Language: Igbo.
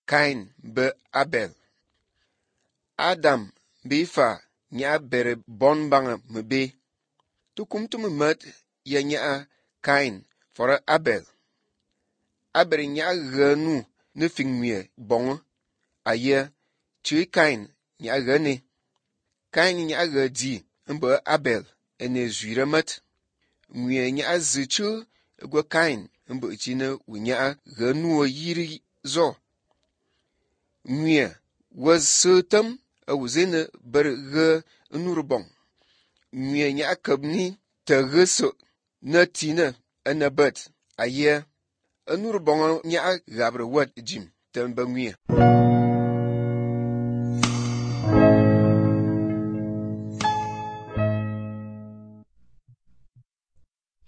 Kain be Abel. Adam be fa nya bere bon banga mebe. Tukum tumut ya nya Kain for Abel. Abel nya genu ne fingmie bongo aye chui Kain nya gene. Kain nya di mbe Abel ene zuiremet. Mwie nya zichu gwe Kain mbe chine wunya genu yiri zo. Mwie was sutem awuzene ber ge nurbong. Mwie nya kabni te geso na tine anabet aye nurbong nya gabre wat jim tembe mwie.